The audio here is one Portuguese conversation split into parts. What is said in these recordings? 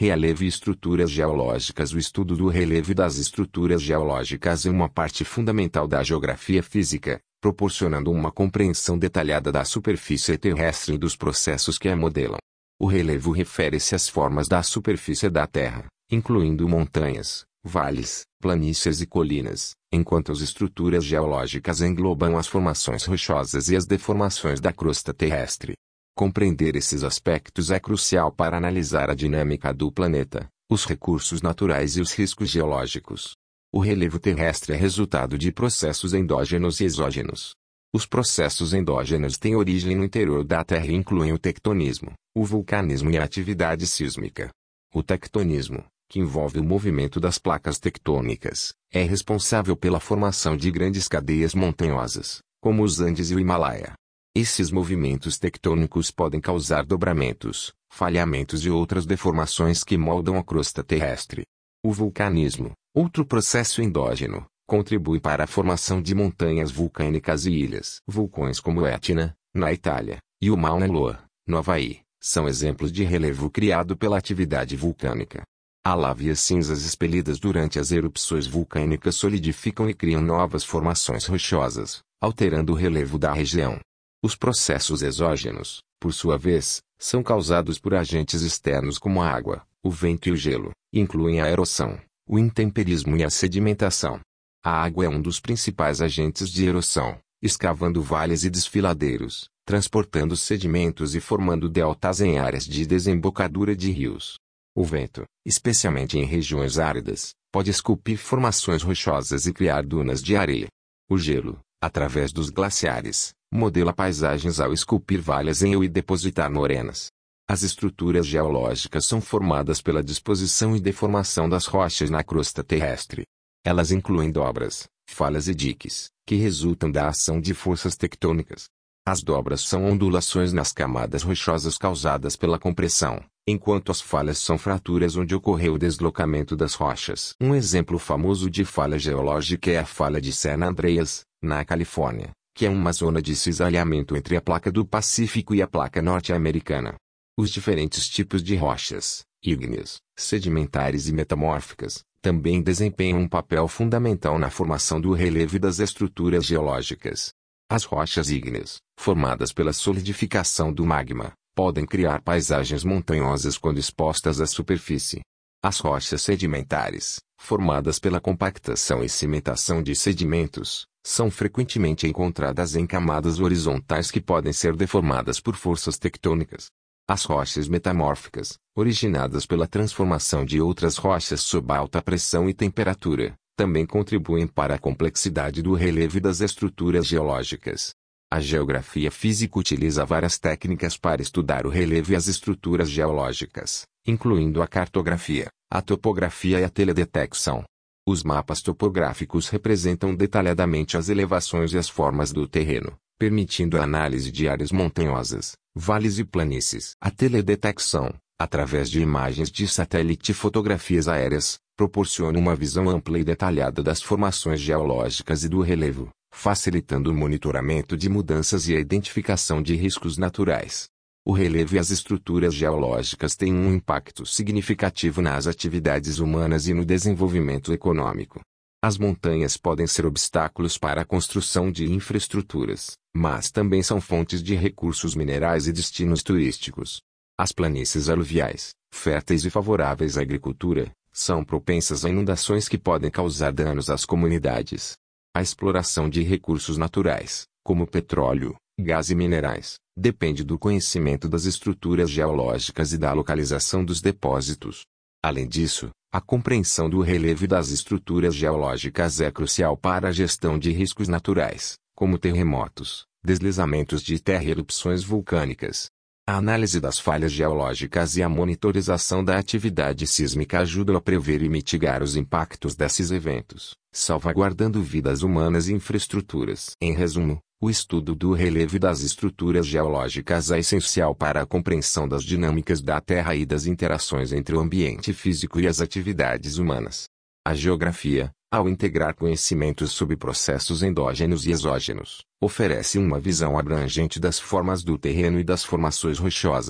Relevo e estruturas geológicas. O estudo do relevo e das estruturas geológicas é uma parte fundamental da geografia física, proporcionando uma compreensão detalhada da superfície terrestre e dos processos que a modelam. O relevo refere-se às formas da superfície da Terra, incluindo montanhas, vales, planícies e colinas, enquanto as estruturas geológicas englobam as formações rochosas e as deformações da crosta terrestre. Compreender esses aspectos é crucial para analisar a dinâmica do planeta, os recursos naturais e os riscos geológicos. O relevo terrestre é resultado de processos endógenos e exógenos. Os processos endógenos têm origem no interior da Terra e incluem o tectonismo, o vulcanismo e a atividade sísmica. O tectonismo, que envolve o movimento das placas tectônicas, é responsável pela formação de grandes cadeias montanhosas, como os Andes e o Himalaia. Esses movimentos tectônicos podem causar dobramentos, falhamentos e outras deformações que moldam a crosta terrestre. O vulcanismo, outro processo endógeno, contribui para a formação de montanhas vulcânicas e ilhas. Vulcões como o Etna, na Itália, e o Mauna Loa, no Havaí, são exemplos de relevo criado pela atividade vulcânica. A lava e as cinzas expelidas durante as erupções vulcânicas solidificam e criam novas formações rochosas, alterando o relevo da região. Os processos exógenos, por sua vez, são causados por agentes externos como a água, o vento e o gelo, e incluem a erosão, o intemperismo e a sedimentação. A água é um dos principais agentes de erosão, escavando vales e desfiladeiros, transportando sedimentos e formando deltas em áreas de desembocadura de rios. O vento, especialmente em regiões áridas, pode esculpir formações rochosas e criar dunas de areia. O gelo, através dos glaciares, modela paisagens ao esculpir vales em rio e depositar morenas. As estruturas geológicas são formadas pela disposição e deformação das rochas na crosta terrestre. Elas incluem dobras, falhas e diques, que resultam da ação de forças tectônicas. As dobras são ondulações nas camadas rochosas causadas pela compressão, enquanto as falhas são fraturas onde ocorreu o deslocamento das rochas. Um exemplo famoso de falha geológica é a falha de San Andreas, na Califórnia, que é uma zona de cisalhamento entre a placa do Pacífico e a placa norte-americana. Os diferentes tipos de rochas, ígneas, sedimentares e metamórficas, também desempenham um papel fundamental na formação do relevo e das estruturas geológicas. As rochas ígneas, formadas pela solidificação do magma, podem criar paisagens montanhosas quando expostas à superfície. As rochas sedimentares, formadas pela compactação e cimentação de sedimentos, são frequentemente encontradas em camadas horizontais que podem ser deformadas por forças tectônicas. As rochas metamórficas, originadas pela transformação de outras rochas sob alta pressão e temperatura, também contribuem para a complexidade do relevo e das estruturas geológicas. A geografia física utiliza várias técnicas para estudar o relevo e as estruturas geológicas, incluindo a cartografia, a topografia e a teledetecção. Os mapas topográficos representam detalhadamente as elevações e as formas do terreno, permitindo a análise de áreas montanhosas, vales e planícies. A teledetecção, através de imagens de satélite e fotografias aéreas, proporciona uma visão ampla e detalhada das formações geológicas e do relevo, facilitando o monitoramento de mudanças e a identificação de riscos naturais. O relevo e as estruturas geológicas têm um impacto significativo nas atividades humanas e no desenvolvimento econômico. As montanhas podem ser obstáculos para a construção de infraestruturas, mas também são fontes de recursos minerais e destinos turísticos. As planícies aluviais, férteis e favoráveis à agricultura, são propensas a inundações que podem causar danos às comunidades. A exploração de recursos naturais, como petróleo, gás e minerais, depende do conhecimento das estruturas geológicas e da localização dos depósitos. Além disso, a compreensão do relevo e das estruturas geológicas é crucial para a gestão de riscos naturais, como terremotos, deslizamentos de terra e erupções vulcânicas. A análise das falhas geológicas e a monitorização da atividade sísmica ajudam a prever e mitigar os impactos desses eventos, salvaguardando vidas humanas e infraestruturas. Em resumo, o estudo do relevo e das estruturas geológicas é essencial para a compreensão das dinâmicas da Terra e das interações entre o ambiente físico e as atividades humanas. A geografia, ao integrar conhecimentos sobre processos endógenos e exógenos, oferece uma visão abrangente das formas do terreno e das formações rochosas,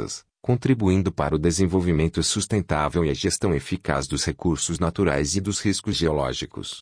contribuindo para o desenvolvimento sustentável e a gestão eficaz dos recursos naturais e dos riscos geológicos.